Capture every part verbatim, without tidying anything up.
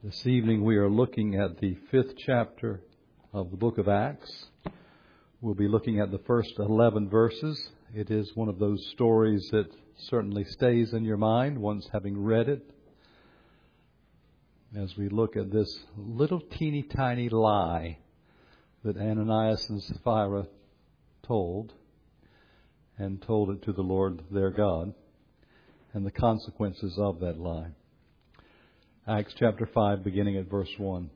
This evening we are looking at the fifth chapter of the book of Acts. We'll be looking at the first eleven verses. It is one of those stories that certainly stays in your mind once having read it. As we look at this little teeny tiny lie that Ananias and Sapphira told, and told it to the Lord their God, and the consequences of that lie. Acts chapter five, beginning at verse one.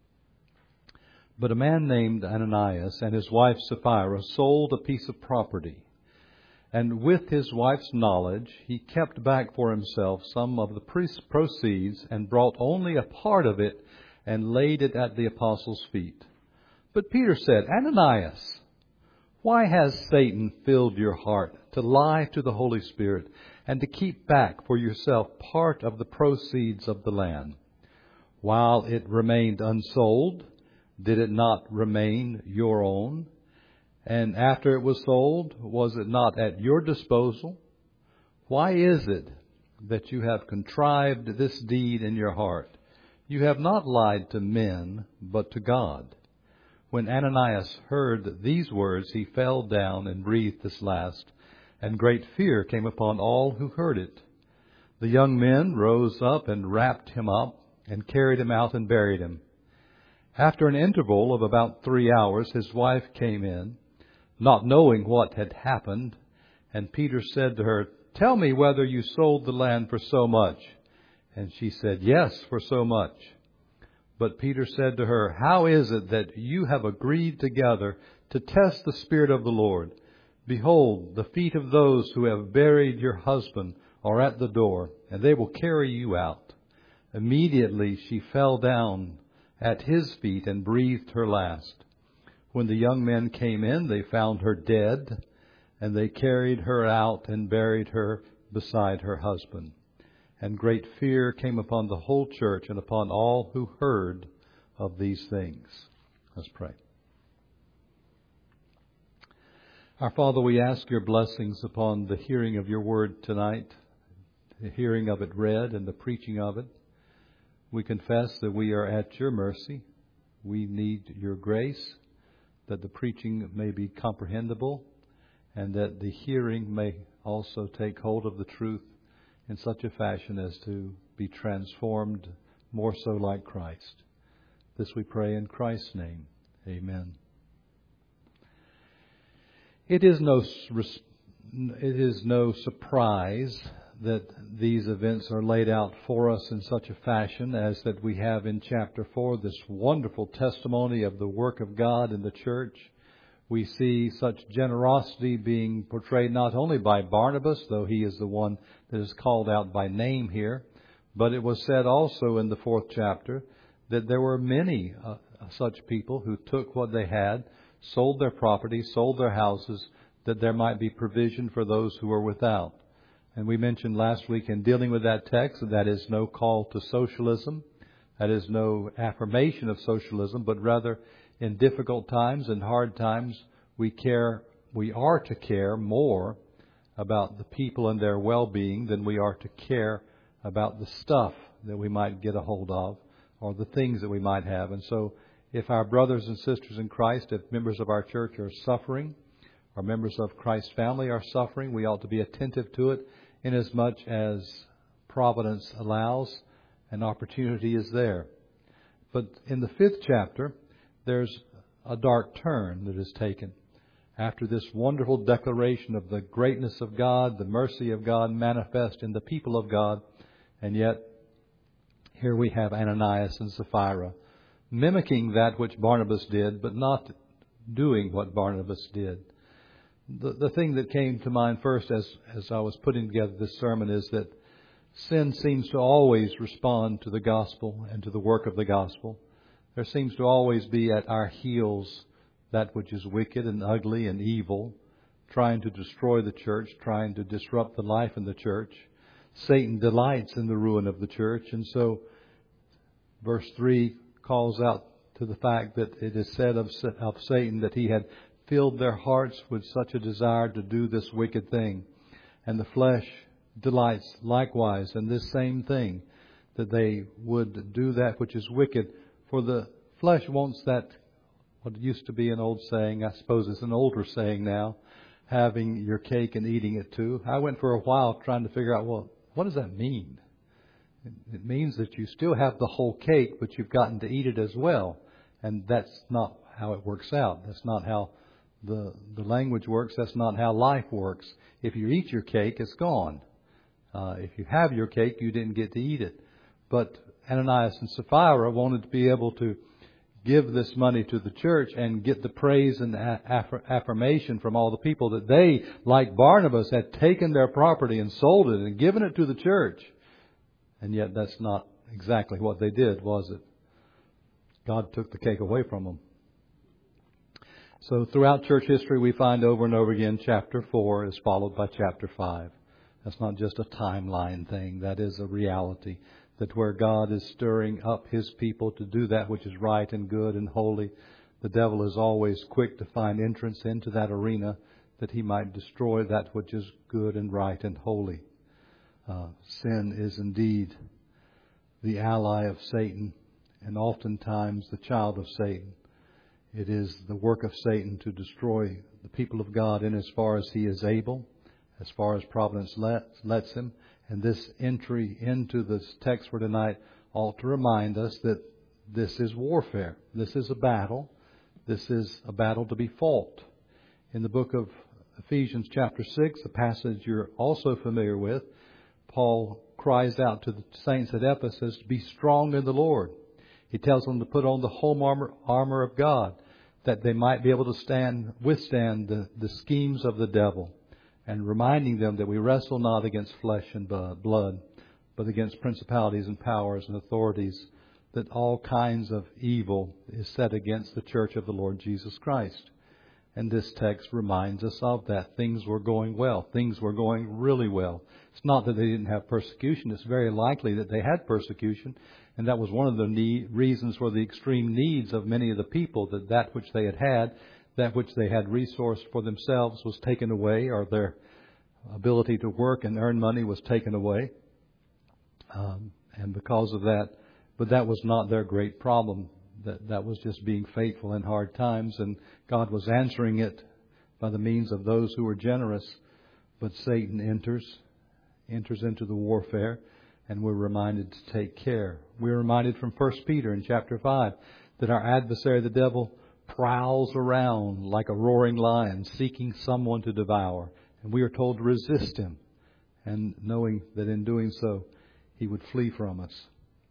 But a man named Ananias and his wife Sapphira sold a piece of property. And with his wife's knowledge, he kept back for himself some of the proceeds and brought only a part of it and laid it at the apostles' feet. But Peter said, Ananias, why has Satan filled your heart to lie to the Holy Spirit and to keep back for yourself part of the proceeds of the land? While it remained unsold, did it not remain your own? And after it was sold, was it not at your disposal? Why is it that you have contrived this deed in your heart? You have not lied to men, but to God. When Ananias heard these words, he fell down and breathed his last, and great fear came upon all who heard it. The young men rose up and wrapped him up and carried him out and buried him. After an interval of about three hours, his wife came in, not knowing what had happened, and Peter said to her, Tell me whether you sold the land for so much. And she said, Yes, for so much. But Peter said to her, How is it that you have agreed together to test the Spirit of the Lord? Behold, the feet of those who have buried your husband are at the door, and they will carry you out. Immediately she fell down at his feet and breathed her last. When the young men came in, they found her dead, and they carried her out and buried her beside her husband. And great fear came upon the whole church and upon all who heard of these things. Let's pray. Our Father, we ask your blessings upon the hearing of your word tonight, the hearing of it read and the preaching of it. We confess that we are at your mercy. We need your grace, that the preaching may be comprehensible, and that the hearing may also take hold of the truth in such a fashion as to be transformed more so like Christ. This we pray in Christ's name. Amen. It is no it is no surprise that these events are laid out for us in such a fashion as that we have in chapter four, this wonderful testimony of the work of God in the church. We see such generosity being portrayed not only by Barnabas, though he is the one that is called out by name here, but it was said also in the fourth chapter that there were many uh, such people who took what they had, sold their property, sold their houses, that there might be provision for those who were without. And we mentioned last week in dealing with that text that that is no call to socialism, that is no affirmation of socialism, but rather in difficult times and hard times, we care, we are to care more about the people and their well-being than we are to care about the stuff that we might get a hold of or the things that we might have. And so if our brothers and sisters in Christ, if members of our church are suffering, or members of Christ's family are suffering, we ought to be attentive to it inasmuch as providence allows and opportunity is there. But in the fifth chapter, there's a dark turn that is taken. After this wonderful declaration of the greatness of God, the mercy of God manifest in the people of God, and yet here we have Ananias and Sapphira mimicking that which Barnabas did, but not doing what Barnabas did. The, the thing that came to mind first as, as I was putting together this sermon is that sin seems to always respond to the gospel and to the work of the gospel. There seems to always be at our heels that which is wicked and ugly and evil, trying to destroy the church, trying to disrupt the life in the church. Satan delights in the ruin of the church. And so verse three calls out to the fact that it is said of, of Satan that he had filled their hearts with such a desire to do this wicked thing. And the flesh delights likewise in this same thing, that they would do that which is wicked. For the flesh wants that, what used to be an old saying, I suppose it's an older saying now, having your cake and eating it too. I went for a while trying to figure out, well, what does that mean? It means that you still have the whole cake, but you've gotten to eat it as well. And that's not how it works out. That's not how the the language works. That's not how life works. If you eat your cake, it's gone. Uh, if you have your cake, you didn't get to eat it. But Ananias and Sapphira wanted to be able to give this money to the church and get the praise and aff- affirmation from all the people that they, like Barnabas, had taken their property and sold it and given it to the church. And yet that's not exactly what they did, was it? God took the cake away from them. So throughout church history, we find over and over again, chapter four is followed by chapter five. That's not just a timeline thing. That is a reality. That where God is stirring up His people to do that which is right and good and holy, the devil is always quick to find entrance into that arena that he might destroy that which is good and right and holy. Uh, sin is indeed the ally of Satan and oftentimes the child of Satan. It is the work of Satan to destroy the people of God in as far as he is able, as far as providence lets, lets him. And this entry into this text for tonight ought to remind us that this is warfare. This is a battle. This is a battle to be fought. In the book of Ephesians chapter six, a passage you're also familiar with, Paul cries out to the saints at Ephesus, be strong in the Lord. He tells them to put on the whole armor, armor of God, that they might be able to stand, withstand the, the schemes of the devil, and reminding them that we wrestle not against flesh and blood, but against principalities and powers and authorities, that all kinds of evil is set against the church of the Lord Jesus Christ. And this text reminds us of that. Things were going well. Things were going really well. It's not that they didn't have persecution. It's very likely that they had persecution. And that was one of the need, reasons for the extreme needs of many of the people, that that which they had had, that which they had resourced for themselves was taken away, or their ability to work and earn money was taken away. Um, and because of that, but that was not their great problem. That, that was just being faithful in hard times, and God was answering it by the means of those who were generous. But Satan enters, enters into the warfare, and we're reminded to take care. We're reminded from First Peter in chapter five that our adversary, the devil, prowls around like a roaring lion, seeking someone to devour. And we are told to resist him, and knowing that in doing so, he would flee from us.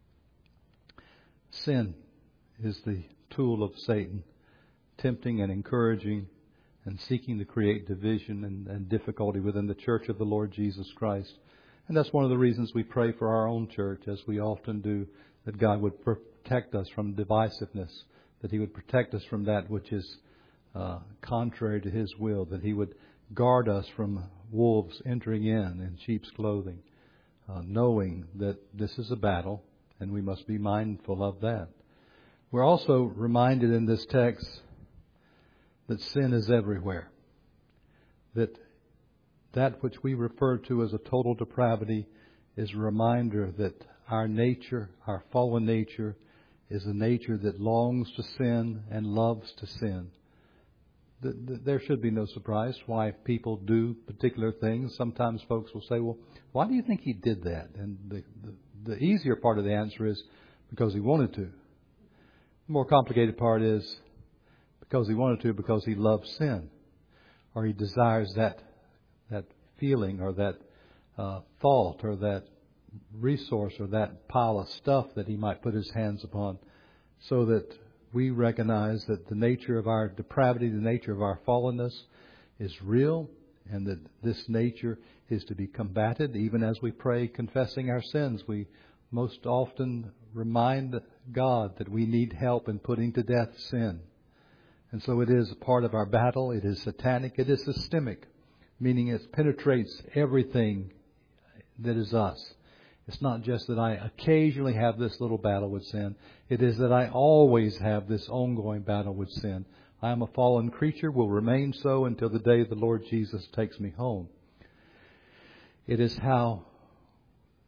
Sin is the tool of Satan, tempting and encouraging and seeking to create division and, and difficulty within the church of the Lord Jesus Christ. And that's one of the reasons we pray for our own church, as we often do, that God would protect us from divisiveness, that He would protect us from that which is uh, contrary to His will, that He would guard us from wolves entering in in sheep's clothing, uh, knowing that this is a battle and we must be mindful of that. We're also reminded in this text that sin is everywhere. That that which we refer to as a total depravity is a reminder that our nature, our fallen nature, is a nature that longs to sin and loves to sin. There should be no surprise why people do particular things. Sometimes folks will say, well, why do you think he did that? And the, the, the easier part of the answer is because he wanted to. The more complicated part is because he wanted to, because he loves sin, or he desires that that feeling or that uh, thought or that resource or that pile of stuff that he might put his hands upon, so that we recognize that the nature of our depravity, the nature of our fallenness is real, and that this nature is to be combated. Even as we pray confessing our sins, we most often remind God that we need help in putting to death sin. And so it is a part of our battle. It is satanic. It is systemic, meaning it penetrates everything that is us. It's not just that I occasionally have this little battle with sin. It is that I always have this ongoing battle with sin. I am a fallen creature, will remain so until the day the Lord Jesus takes me home. It is how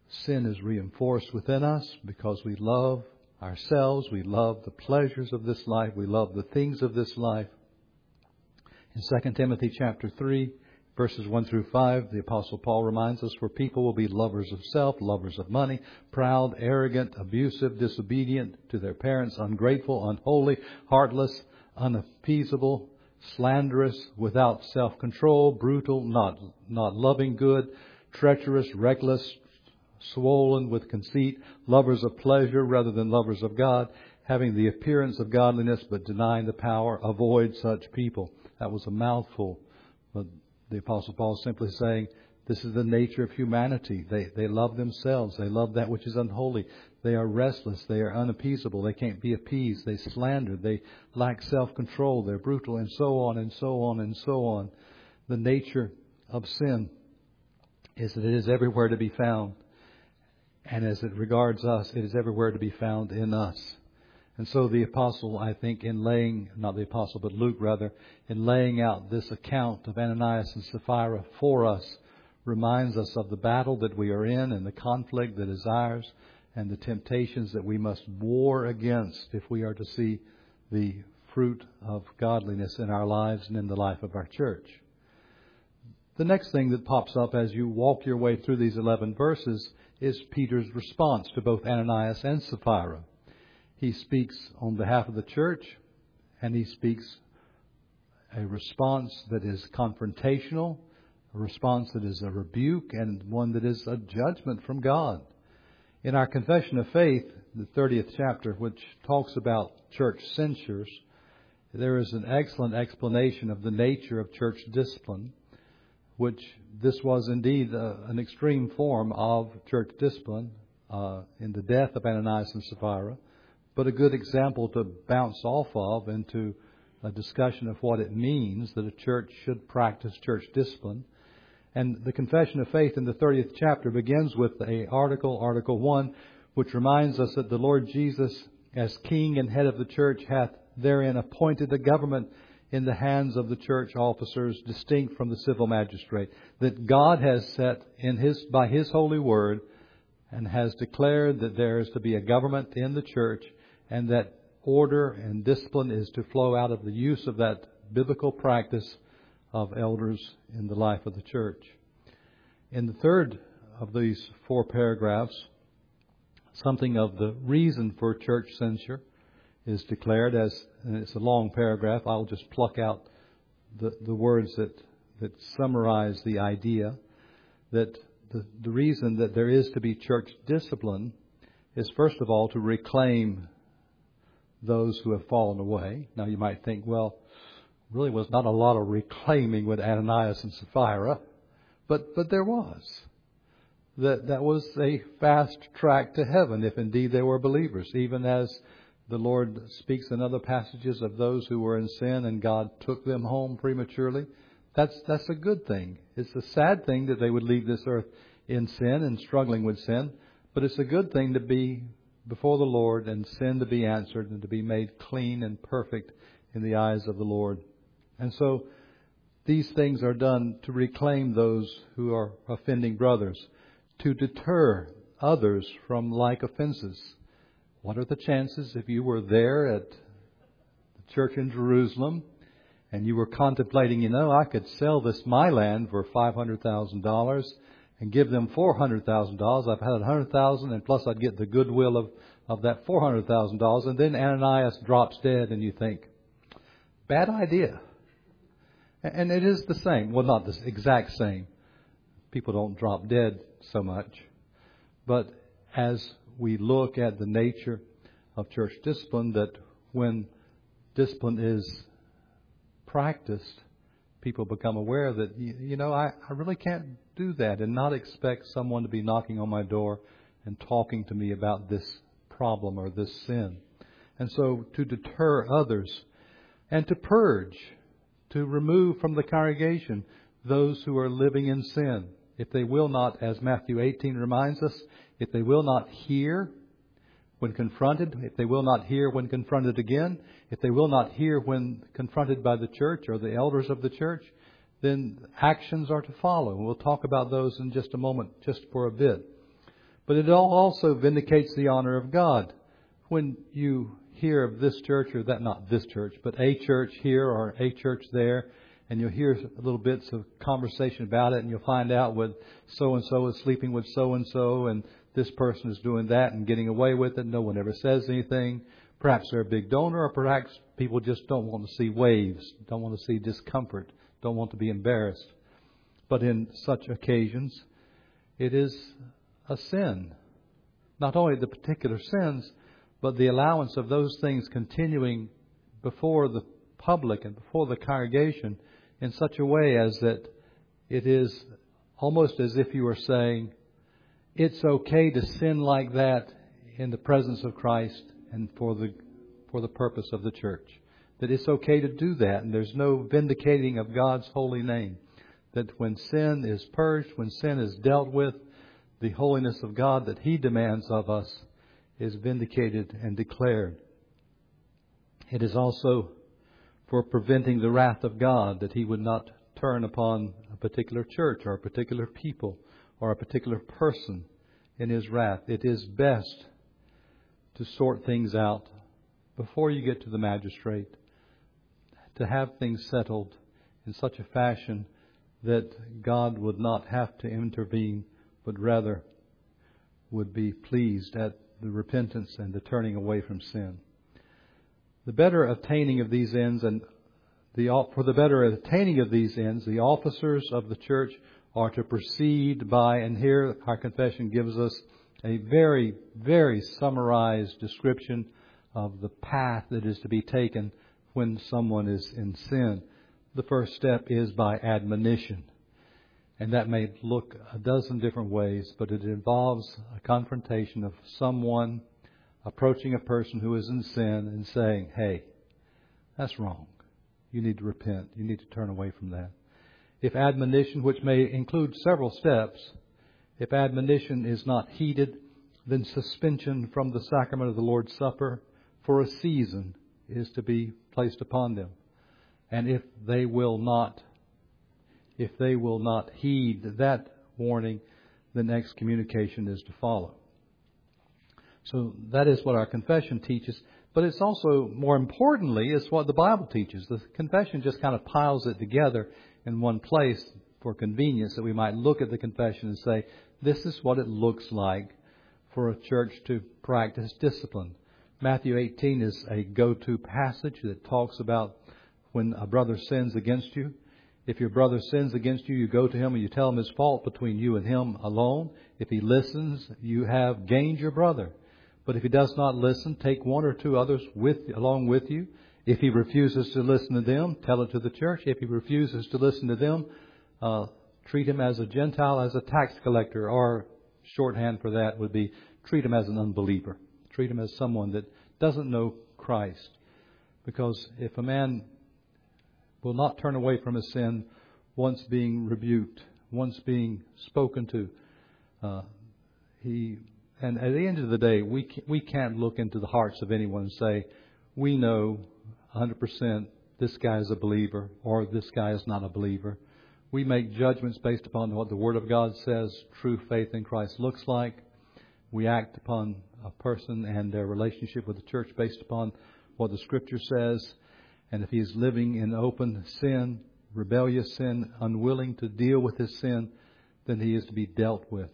sin is reinforced within us because we love ourselves, we love the pleasures of this life, we love the things of this life. In Second Timothy chapter three, verses one through five, the Apostle Paul reminds us, for people will be lovers of self, lovers of money, proud, arrogant, abusive, disobedient to their parents, ungrateful, unholy, heartless, unappeasable, slanderous, without self-control, brutal, not, not loving good, treacherous, reckless, swollen with conceit, lovers of pleasure rather than lovers of God, having the appearance of godliness but denying the power. Avoid such people. That was a mouthful. But the Apostle Paul is simply saying this is the nature of humanity. They, they love themselves. They love that which is unholy. They are restless. They are unappeasable. They can't be appeased. They slander. They lack self-control. They're brutal, and so on and so on and so on. The nature of sin is that it is everywhere to be found. And as it regards us, it is everywhere to be found in us. And so the Apostle, I think, in laying, not the Apostle, but Luke rather, in laying out this account of Ananias and Sapphira for us, reminds us of the battle that we are in and the conflict, the desires, and the temptations that we must war against if we are to see the fruit of godliness in our lives and in the life of our church. The next thing that pops up as you walk your way through these eleven verses is Peter's response to both Ananias and Sapphira. He speaks on behalf of the church, and he speaks a response that is confrontational, a response that is a rebuke, and one that is a judgment from God. In our Confession of Faith, the thirtieth chapter, which talks about church censures, there is an excellent explanation of the nature of church discipline, which this was indeed uh, an extreme form of church discipline uh, in the death of Ananias and Sapphira, but a good example to bounce off of into a discussion of what it means that a church should practice church discipline. And the Confession of Faith in the thirtieth chapter begins with a article, Article one, which reminds us that the Lord Jesus, as King and head of the church, hath therein appointed a government in the hands of the church officers, distinct from the civil magistrate, that God has set in His by His holy word, and has declared that there is to be a government in the church, and that order and discipline is to flow out of the use of that biblical practice of elders in the life of the church. In the third of these four paragraphs, something of the reason for church censure is declared as, and it's a long paragraph. I'll just pluck out the, the words that, that summarize the idea that the, the reason that there is to be church discipline is, first of all, to reclaim those who have fallen away. Now you might think, well, really was not a lot of reclaiming with Ananias and Sapphira, but, but there was. That, that was a fast track to heaven if indeed they were believers, even as the Lord speaks in other passages of those who were in sin and God took them home prematurely. That's that's a good thing. It's a sad thing that they would leave this earth in sin and struggling with sin. But it's a good thing to be before the Lord and sin to be answered and to be made clean and perfect in the eyes of the Lord. And so these things are done to reclaim those who are offending brothers, to deter others from like offenses. What are the chances if you were there at the church in Jerusalem and you were contemplating, you know, I could sell this my land for five hundred thousand dollars and give them four hundred thousand dollars. I've had one hundred thousand dollars and plus I'd get the goodwill of, of that four hundred thousand dollars. And then Ananias drops dead and you think, bad idea. And it is the same. Well, not the exact same. People don't drop dead so much. But as we look at the nature of church discipline, that when discipline is practiced, people become aware that, you know, I, I really can't do that and not expect someone to be knocking on my door and talking to me about this problem or this sin. And so to deter others and to purge, to remove from the congregation those who are living in sin. If they will not, as Matthew eighteen reminds us, if they will not hear when confronted, if they will not hear when confronted again, if they will not hear when confronted by the church or the elders of the church, then actions are to follow. And we'll talk about those in just a moment, just for a bit. But it also vindicates the honor of God. When you hear of this church or that, not this church, but a church here or a church there, and you'll hear little bits of conversation about it, and you'll find out with so-and-so is sleeping with so-and-so, and this person is doing that and getting away with it. No one ever says anything. Perhaps they're a big donor, or perhaps people just don't want to see waves, don't want to see discomfort, don't want to be embarrassed. But in such occasions, it is a sin. Not only the particular sins, but the allowance of those things continuing before the public and before the congregation in such a way as that it is almost as if you were saying, it's okay to sin like that in the presence of Christ and for the for the purpose of the church. That it's okay to do that, and there's no vindicating of God's holy name. That when sin is purged, when sin is dealt with, the holiness of God that He demands of us is vindicated and declared. It is also for preventing the wrath of God, that He would not turn upon a particular church or a particular people or a particular person in His wrath. It is best to sort things out before you get to the magistrate, to have things settled in such a fashion that God would not have to intervene, but rather would be pleased at the repentance and the turning away from sin. The better attaining of these ends, and the for the better attaining of these ends, the officers of the church are to proceed by, and here our confession gives us a very, very summarized description of the path that is to be taken when someone is in sin. The first step is by admonition. And that may look a dozen different ways, but it involves a confrontation of someone approaching a person who is in sin and saying, hey, that's wrong. You need to repent. You need to turn away from that. If admonition, which may include several steps, if admonition is not heeded, then suspension from the sacrament of the Lord's Supper for a season is to be placed upon them. And if they will not, if they will not heed that warning, then excommunication is to follow. So that is what our confession teaches. But it's also, more importantly, is what the Bible teaches. The confession just kind of piles it together in one place for convenience, that we might look at the confession and say, this is what it looks like for a church to practice discipline. Matthew eighteen is a go-to passage that talks about when a brother sins against you. If your brother sins against you, you go to him and you tell him his fault between you and him alone. If he listens, you have gained your brother. But if he does not listen, take one or two others with along with you. If he refuses to listen to them, tell it to the church. If he refuses to listen to them, uh, treat him as a Gentile, as a tax collector, or shorthand for that would be treat him as an unbeliever. Treat him as someone that doesn't know Christ. Because if a man will not turn away from his sin once being rebuked, once being spoken to, uh, he... And at the end of the day, we we can't look into the hearts of anyone and say, we know one hundred percent this guy is a believer or this guy is not a believer. We make judgments based upon what the Word of God says true faith in Christ looks like. We act upon a person and their relationship with the church based upon what the Scripture says. And if he is living in open sin, rebellious sin, unwilling to deal with his sin, then he is to be dealt with.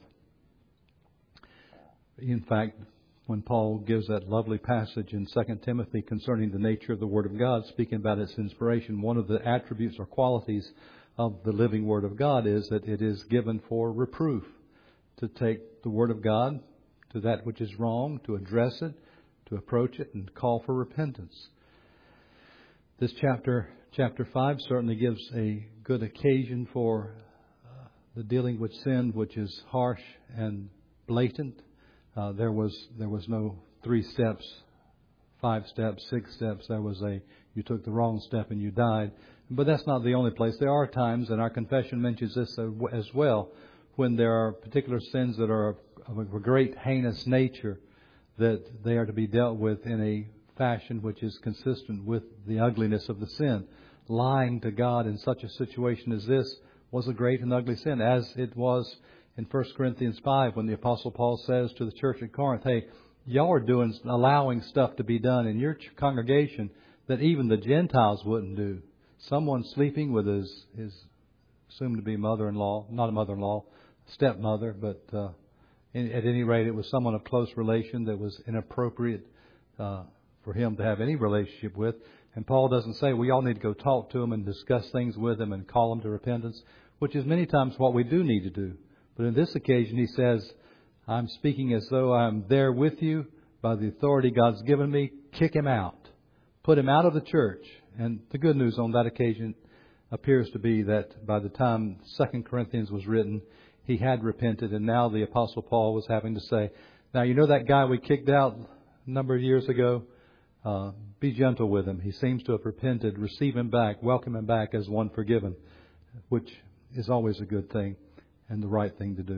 In fact, when Paul gives that lovely passage in Second Timothy concerning the nature of the Word of God, speaking about its inspiration, one of the attributes or qualities of the living Word of God is that it is given for reproof, to take the Word of God to that which is wrong, to address it, to approach it, and call for repentance. This chapter, chapter five, certainly gives a good occasion for uh, the dealing with sin, which is harsh and blatant. Uh, there was there was no three steps, five steps, six steps. There was a, you took the wrong step and you died. But that's not the only place. There are times, and our confession mentions this as well, when there are particular sins that are of a great heinous nature, that they are to be dealt with in a fashion which is consistent with the ugliness of the sin. Lying to God in such a situation as this was a great and ugly sin, as it was in First Corinthians five when the Apostle Paul says to the church at Corinth, hey, y'all are doing, allowing stuff to be done in your congregation that even the Gentiles wouldn't do. Someone sleeping with his, his soon-to-be mother-in-law, not a mother-in-law, stepmother, but uh, in, at any rate, it was someone of close relation that was inappropriate uh, for him to have any relationship with. And Paul doesn't say we all need to go talk to them and discuss things with them and call them to repentance, which is many times what we do need to do. But in this occasion, he says, I'm speaking as though I'm there with you by the authority God's given me. Kick him out. Put him out of the church. And the good news on that occasion appears to be that by the time Second Corinthians was written, he had repented. And now the Apostle Paul was having to say, now, you know that guy we kicked out a number of years ago? Uh, be gentle with him. He seems to have repented. Receive him back. Welcome him back as one forgiven, which is always a good thing and the right thing to do.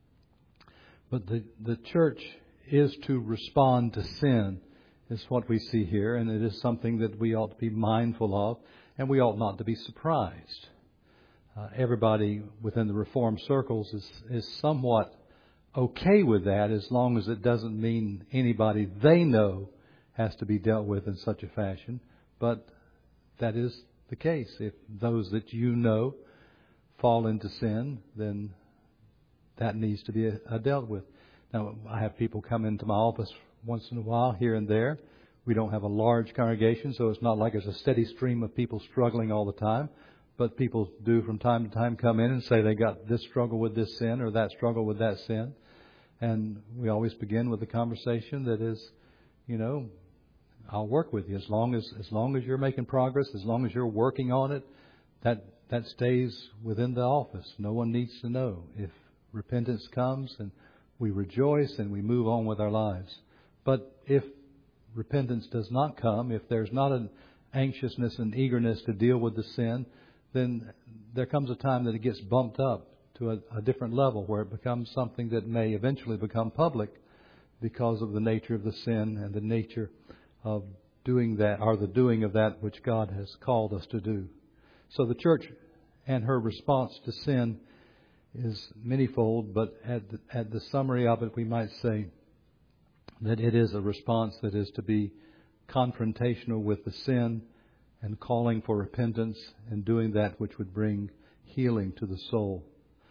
But the, the church is to respond to sin, is what we see here, and it is something that we ought to be mindful of, and we ought not to be surprised. Uh, everybody within the Reformed circles is, is somewhat okay with that as long as it doesn't mean anybody they know has to be dealt with in such a fashion. But that is the case. If those that you know fall into sin, then that needs to be uh, dealt with. Now, I have people come into my office once in a while, here and there. We don't have a large congregation, so it's not like there's a steady stream of people struggling all the time. But people do from time to time come in and say they got this struggle with this sin or that struggle with that sin. And we always begin with a conversation that is, you know, I'll work with you as long as as long as you're making progress, as long as you're working on it. That that stays within the office. No one needs to know. If repentance comes, and we rejoice and we move on with our lives. But if repentance does not come, if there's not an anxiousness and eagerness to deal with the sin, then there comes a time that it gets bumped up to a, a different level where it becomes something that may eventually become public because of the nature of the sin and the nature of doing that, or the doing of that which God has called us to do. So the church and her response to sin is manifold, but at the, at the summary of it, we might say that it is a response that is to be confrontational with the sin and calling for repentance and doing that which would bring healing to the soul.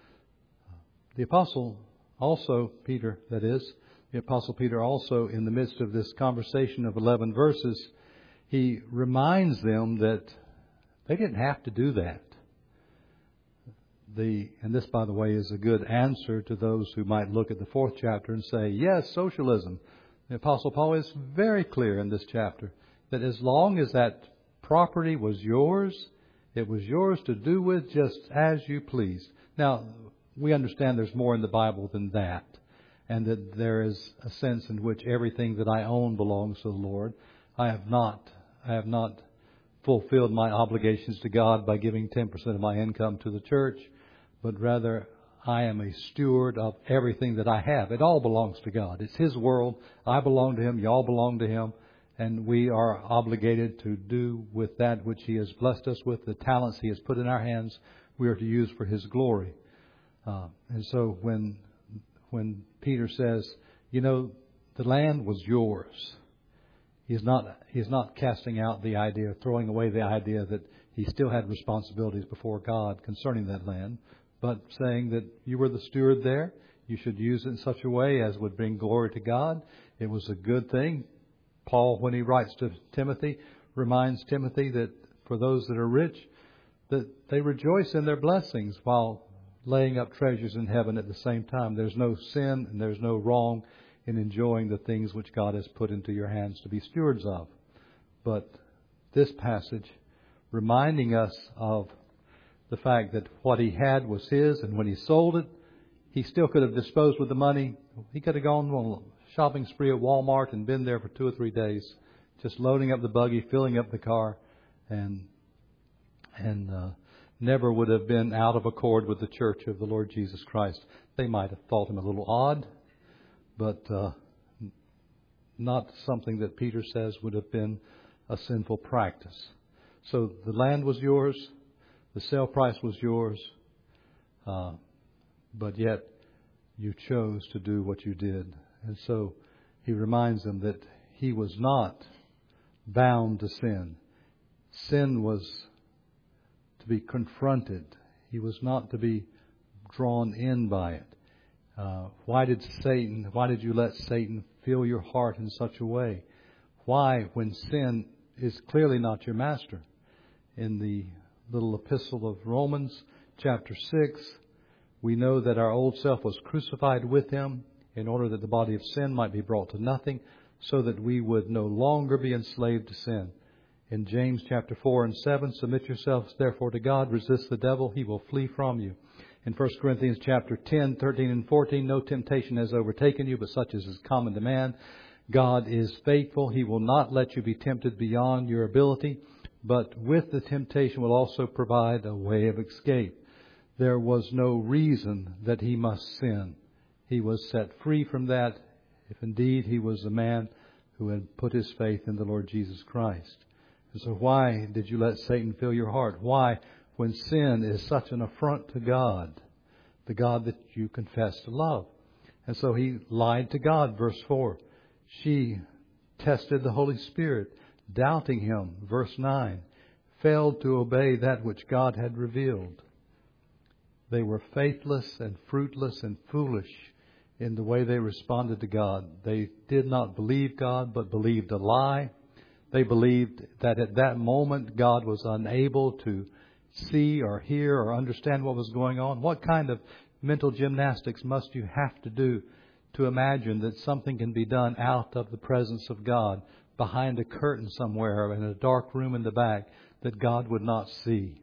The Apostle also, Peter, that is, the Apostle Peter also, in the midst of this conversation of eleven verses, he reminds them that they didn't have to do that. The, and this, by the way, is a good answer to those who might look at the fourth chapter and say, yes, socialism. The Apostle Paul is very clear in this chapter that as long as that property was yours, it was yours to do with just as you pleased. Now, we understand there's more in the Bible than that, and that there is a sense in which everything that I own belongs to the Lord. I have not, I have not fulfilled my obligations to God by giving ten percent of my income to the church, but rather I am a steward of everything that I have. It all belongs to God. It's His world. I belong to Him. Y'all belong to Him. And we are obligated to do with that which He has blessed us with, the talents He has put in our hands, we are to use for His glory. Uh, and so when when Peter says, you know, the land was yours, he's not he's not casting out the idea, throwing away the idea that he still had responsibilities before God concerning that land, but saying that you were the steward there. You should use it in such a way as would bring glory to God. It was a good thing. Paul, when he writes to Timothy, reminds Timothy that for those that are rich, that they rejoice in their blessings while laying up treasures in heaven at the same time. There's no sin and there's no wrong in enjoying the things which God has put into your hands to be stewards of. But this passage reminding us of the fact that what he had was his, and when he sold it, he still could have disposed with the money. He could have gone on a shopping spree at Walmart and been there for two or three days, just loading up the buggy, filling up the car, and and uh, never would have been out of accord with the church of the Lord Jesus Christ. They might have thought him a little odd, but uh, not something that Peter says would have been a sinful practice. So the land was yours, the sale price was yours, uh, but yet you chose to do what you did. And so he reminds them that he was not bound to sin. Sin was to be confronted. He was not to be drawn in by it. Uh, why did Satan, why did you let Satan fill your heart in such a way? Why, when sin is clearly not your master? In the little epistle of Romans, chapter six, we know that our old self was crucified with him in order that the body of sin might be brought to nothing, so that we would no longer be enslaved to sin. In James chapter four and seven, submit yourselves therefore to God, resist the devil, he will flee from you. In First Corinthians chapter ten, thirteen and fourteen, no temptation has overtaken you, but such as is common to man. God is faithful. He will not let you be tempted beyond your ability, but with the temptation will also provide a way of escape. There was no reason that he must sin. He was set free from that, if indeed he was a man who had put his faith in the Lord Jesus Christ. And so why did you let Satan fill your heart? Why, when sin is such an affront to God, the God that you confess to love? And so he lied to God, verse four. She tested the Holy Spirit, doubting him, verse nine. Failed to obey that which God had revealed. They were faithless and fruitless and foolish in the way they responded to God. They did not believe God, but believed a lie. They believed that at that moment God was unable to see or hear or understand what was going on. What kind of mental gymnastics must you have to do to imagine that something can be done out of the presence of God, behind a curtain somewhere or in a dark room in the back, that God would not see?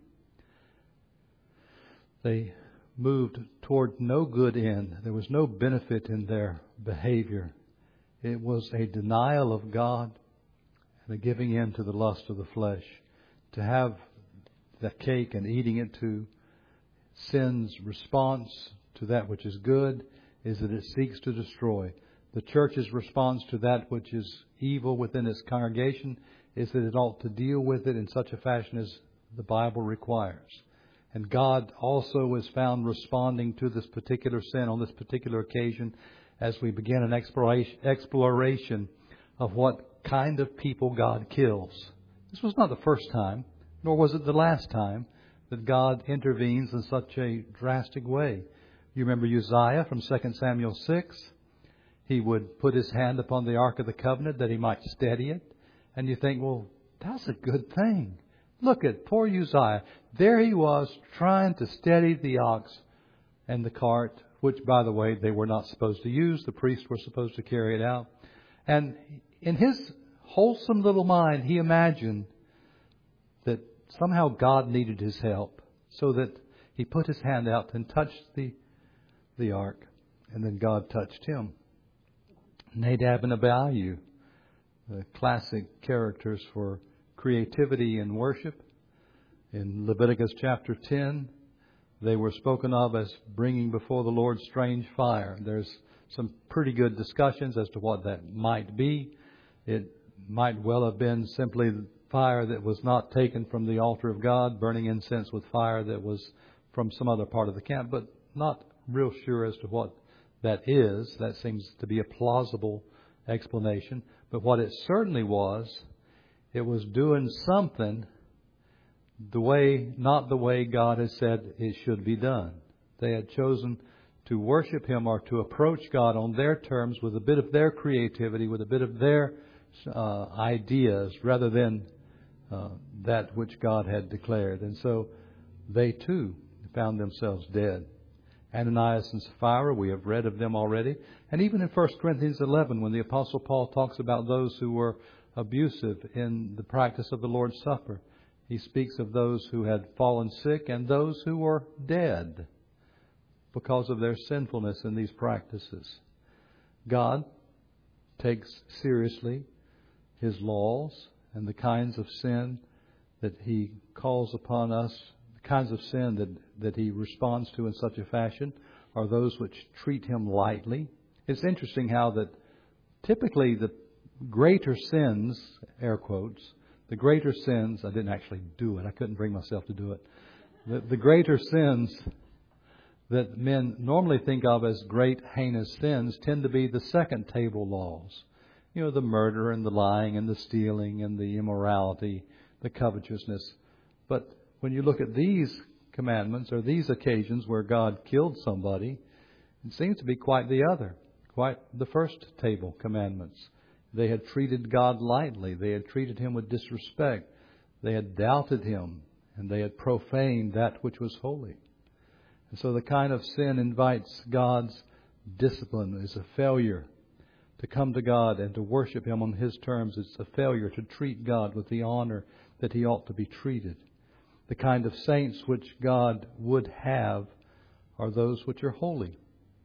They moved toward no good end. There was no benefit in their behavior. It was a denial of God and a giving in to the lust of the flesh. To have the cake and eating it too. Sin's response to that which is good is that it seeks to destroy. The church's response to that which is evil within its congregation is that it ought to deal with it in such a fashion as the Bible requires. And God also is found responding to this particular sin on this particular occasion as we begin an exploration, exploration of what kind of people God kills. This was not the first time, nor was it the last time that God intervenes in such a drastic way. You remember Uzziah from Second Samuel six? He would put his hand upon the Ark of the Covenant that he might steady it. And you think, well, that's a good thing. Look at poor Uzziah. There he was trying to steady the ox and the cart, which, by the way, they were not supposed to use. The priests were supposed to carry it out. And in his wholesome little mind, he imagined that somehow God needed his help, so that he put his hand out and touched the, the ark, and then God touched him. Nadab and Abihu, the classic characters for creativity in worship. In Leviticus chapter ten, they were spoken of as bringing before the Lord strange fire. There's some pretty good discussions as to what that might be. It might well have been simply fire that was not taken from the altar of God, burning incense with fire that was from some other part of the camp, but not real sure as to what that is. That seems to be a plausible explanation. But what it certainly was, it was doing something the way, not the way God has said it should be done. They had chosen to worship Him or to approach God on their terms with a bit of their creativity, with a bit of their uh, ideas, rather than uh, that which God had declared. And so they too found themselves dead. Ananias and Sapphira, we have read of them already. And even in First Corinthians eleven, when the Apostle Paul talks about those who were abusive in the practice of the Lord's Supper, he speaks of those who had fallen sick and those who were dead because of their sinfulness in these practices. God takes seriously His laws and the kinds of sin that He calls upon us. The kinds of sin that, that He responds to in such a fashion are those which treat Him lightly. It's interesting how that typically the greater sins, air quotes, the greater sins, I didn't actually do it. I couldn't bring myself to do it. The, the greater sins that men normally think of as great heinous sins tend to be the second table laws. You know, the murder and the lying and the stealing and the immorality, the covetousness. But when you look at these commandments or these occasions where God killed somebody, it seems to be quite the other, quite the first table commandments. They had treated God lightly. They had treated Him with disrespect. They had doubted Him, and they had profaned that which was holy. And so the kind of sin invites God's discipline. Is a failure to come to God and to worship Him on His terms. It's a failure to treat God with the honor that He ought to be treated. The kind of saints which God would have are those which are holy.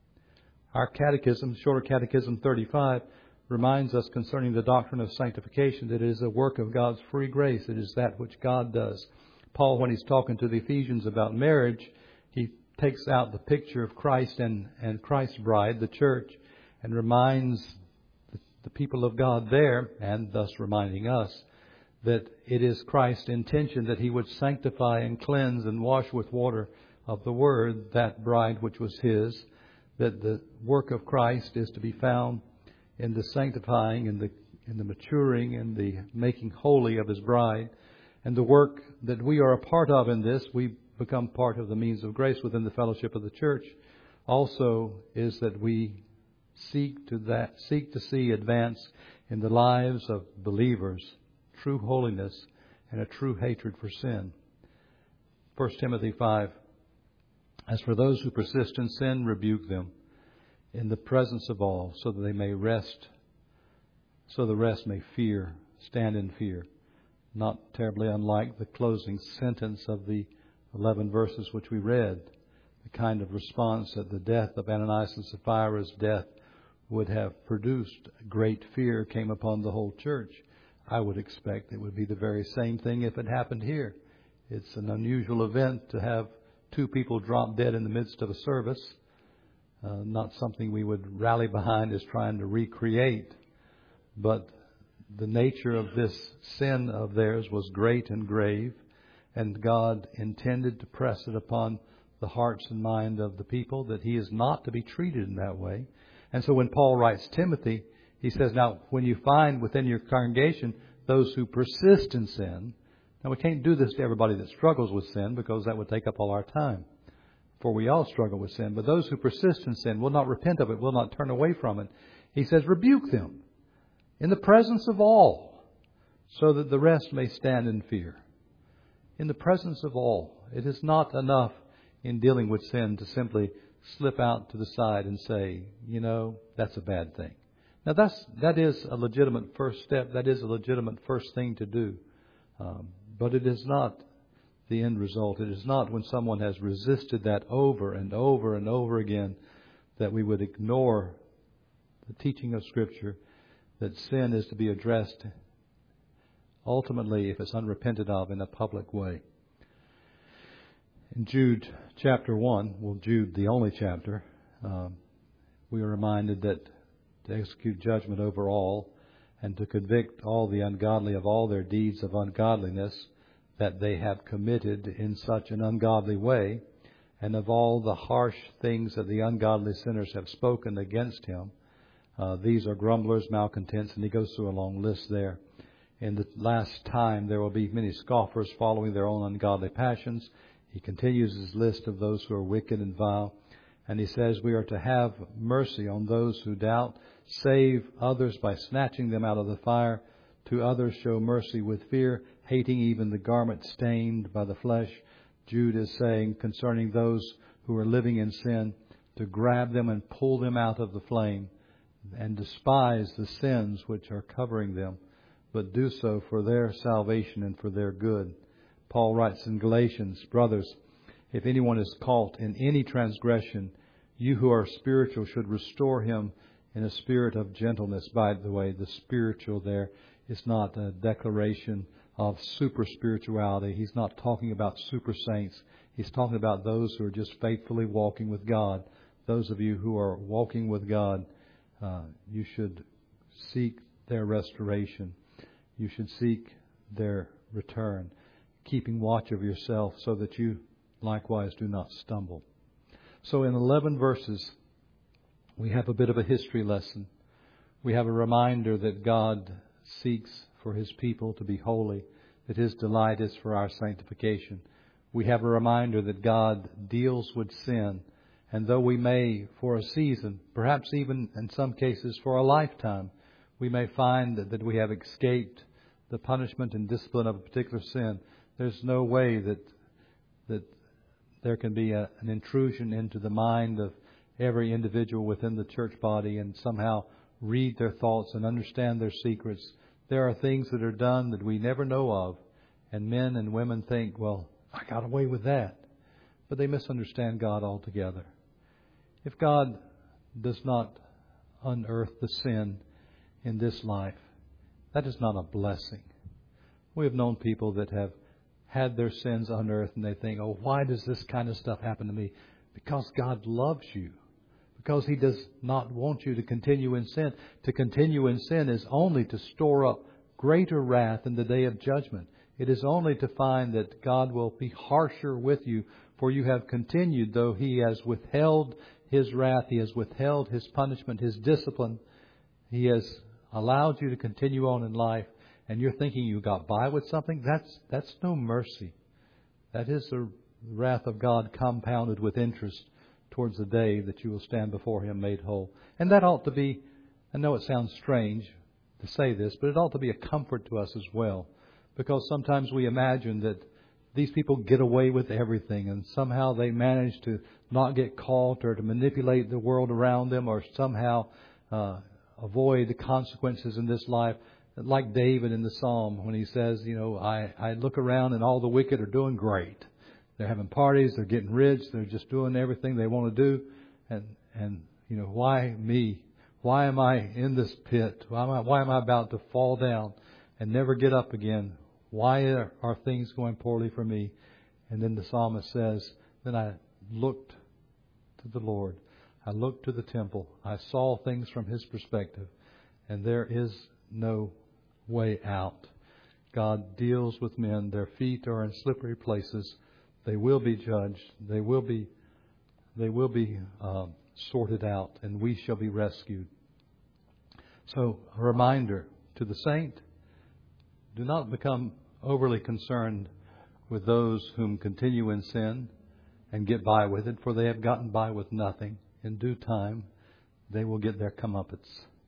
Our catechism, Shorter Catechism thirty-five, reminds us concerning the doctrine of sanctification that it is a work of God's free grace. It is that which God does. Paul, when he's talking to the Ephesians about marriage, he takes out the picture of Christ and, and Christ's bride, the church, and reminds the, the people of God there, and thus reminding us, that it is Christ's intention that He would sanctify and cleanse and wash with water of the Word that bride which was His, that the work of Christ is to be found in the sanctifying and the in the maturing and the making holy of His bride. And the work that we are a part of in this, we become part of the means of grace within the fellowship of the church, also is that we seek to that seek to see advance in the lives of believers true holiness and a true hatred for sin. First Timothy five. As for those who persist in sin, rebuke them in the presence of all, so that they may rest, so the rest may fear, stand in fear. Not terribly unlike the closing sentence of the eleven verses which we read. The kind of response that the death of Ananias and Sapphira's death would have produced great fear came upon the whole church. I would expect it would be the very same thing if it happened here. It's an unusual event to have two people drop dead in the midst of a service. Uh, not something we would rally behind as trying to recreate. But the nature of this sin of theirs was great and grave, and God intended to press it upon the hearts and mind of the people that He is not to be treated in that way. And so when Paul writes Timothy, he says, now, when you find within your congregation those who persist in sin, now we can't do this to everybody that struggles with sin because that would take up all our time. For we all struggle with sin. But those who persist in sin will not repent of it, will not turn away from it. He says, rebuke them in the presence of all, so that the rest may stand in fear. In the presence of all. It is not enough in dealing with sin to simply slip out to the side and say, you know, that's a bad thing. Now that's, that is a legitimate first step. That is a legitimate first thing to do. Um, but it is not the end result. It is not when someone has resisted that over and over and over again that we would ignore the teaching of Scripture that sin is to be addressed ultimately, if it's unrepented of, in a public way. In Jude chapter one, well, Jude, the only chapter, um, we are reminded that to execute judgment over all and to convict all the ungodly of all their deeds of ungodliness that they have committed in such an ungodly way, and of all the harsh things that the ungodly sinners have spoken against Him. Uh, these are grumblers, malcontents, and he goes through a long list there. In the last time there will be many scoffers following their own ungodly passions. He continues his list of those who are wicked and vile. And he says we are to have mercy on those who doubt, save others by snatching them out of the fire. To others show mercy with fear, hating even the garment stained by the flesh. Jude is saying concerning those who are living in sin, to grab them and pull them out of the flame and despise the sins which are covering them, but do so for their salvation and for their good. Paul writes in Galatians, brothers, if anyone is caught in any transgression, you who are spiritual should restore him in a spirit of gentleness. By the way, the spiritual there is not a declaration of super spirituality. He's not talking about super saints. He's talking about those who are just faithfully walking with God. Those of you who are walking with God, uh, you should seek their restoration. You should seek their return, keeping watch of yourself so that you likewise do not stumble. So in eleven verses, we have a bit of a history lesson. We have a reminder that God seeks for His people to be holy, that His delight is for our sanctification. We have a reminder that God deals with sin, and though we may, for a season, perhaps even in some cases for a lifetime, we may find that, that we have escaped the punishment and discipline of a particular sin, there's no way that that there can be a, an intrusion into the mind of every individual within the church body and somehow read their thoughts and understand their secrets. There are things that are done that we never know of, and men and women think, well, I got away with that. But they misunderstand God altogether. If God does not unearth the sin in this life, that is not a blessing. We have known people that have had their sins unearthed and they think, oh, why does this kind of stuff happen to me? Because God loves you. Because He does not want you to continue in sin. To continue in sin is only to store up greater wrath in the day of judgment. It is only to find that God will be harsher with you, for you have continued, though He has withheld His wrath, He has withheld His punishment, His discipline. He has allowed you to continue on in life, and you're thinking you got by with something. That's that's no mercy. That is the wrath of God compounded with interest towards the day that you will stand before Him made whole. And that ought to be, I know it sounds strange to say this, but it ought to be a comfort to us as well. Because sometimes we imagine that these people get away with everything and somehow they manage to not get caught or to manipulate the world around them or somehow uh, avoid the consequences in this life. Like David in the Psalm when he says, you know, I, I look around and all the wicked are doing great. They're having parties, they're getting rich, they're just doing everything they want to do. And, and you know, why me? Why am I in this pit? Why am I, why am I about to fall down and never get up again? Why are, are things going poorly for me? And then the psalmist says, then I looked to the Lord. I looked to the temple. I saw things from His perspective. And there is no way out. God deals with men. Their feet are in slippery places. They will be judged. They will be, they will be um, sorted out, and we shall be rescued. So, a reminder to the saint: do not become overly concerned with those whom continue in sin and get by with it, for they have gotten by with nothing. In due time, they will get their comeuppance.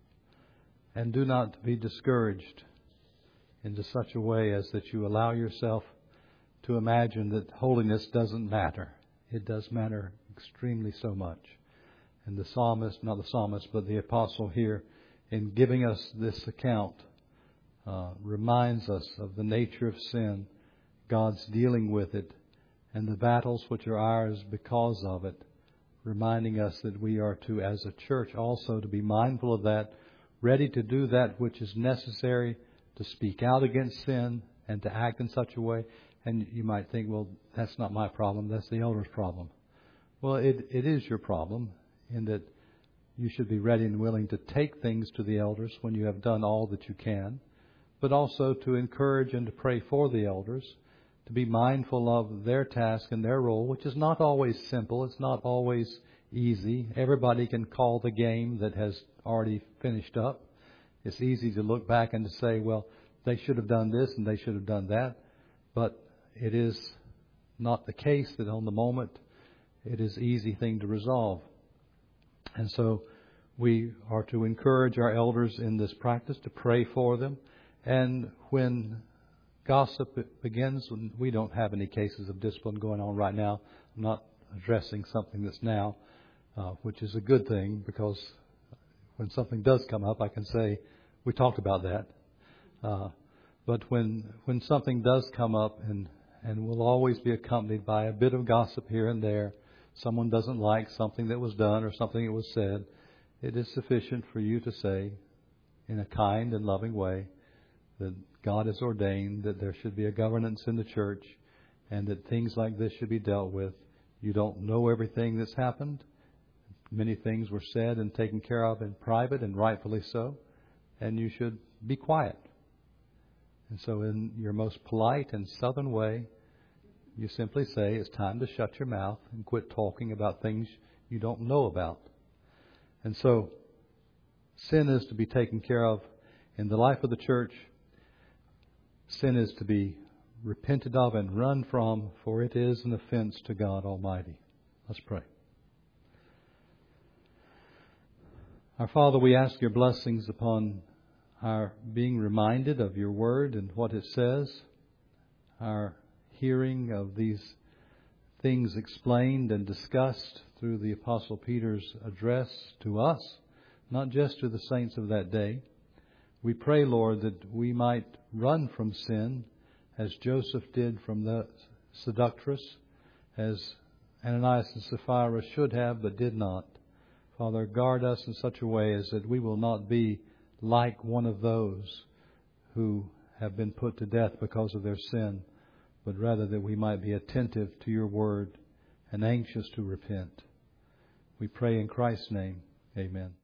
And do not be discouraged into such a way as that you allow yourself to imagine that holiness doesn't matter. It does matter extremely so much. And the psalmist, not the psalmist, but the apostle here, in giving us this account, uh, reminds us of the nature of sin, God's dealing with it, and the battles which are ours because of it, reminding us that we are to, as a church, also to be mindful of that, ready to do that which is necessary to speak out against sin and to act in such a way. And you might think, well, that's not my problem, that's the elder's problem. Well, it, it is your problem, in that you should be ready and willing to take things to the elders when you have done all that you can, but also to encourage and to pray for the elders, to be mindful of their task and their role, which is not always simple, it's not always easy. Everybody can call the game that has already finished up. It's easy to look back and to say, well, they should have done this and they should have done that. But it is not the case that on the moment it is an easy thing to resolve. And so we are to encourage our elders in this practice, to pray for them. And when gossip begins, we don't have any cases of discipline going on right now. I'm not addressing something that's now, uh, which is a good thing, because when something does come up, I can say, we talked about that. Uh, but when when something does come up, and, and will always be accompanied by a bit of gossip here and there, someone doesn't like something that was done or something that was said, it is sufficient for you to say, in a kind and loving way, that God has ordained that there should be a governance in the church and that things like this should be dealt with. You don't know everything that's happened. Many things were said and taken care of in private, and rightfully so. And you should be quiet. And so in your most polite and southern way, you simply say it's time to shut your mouth and quit talking about things you don't know about. And so, sin is to be taken care of in the life of the church. Sin is to be repented of and run from, for it is an offense to God Almighty. Let's pray. Our Father, we ask your blessings upon our being reminded of your word and what it says, our hearing of these things explained and discussed through the Apostle Peter's address to us, not just to the saints of that day. We pray, Lord, that we might run from sin as Joseph did from the seductress, as Ananias and Sapphira should have but did not. Father, guard us in such a way as that we will not be like one of those who have been put to death because of their sin, but rather that we might be attentive to your word and anxious to repent. We pray in Christ's name. Amen.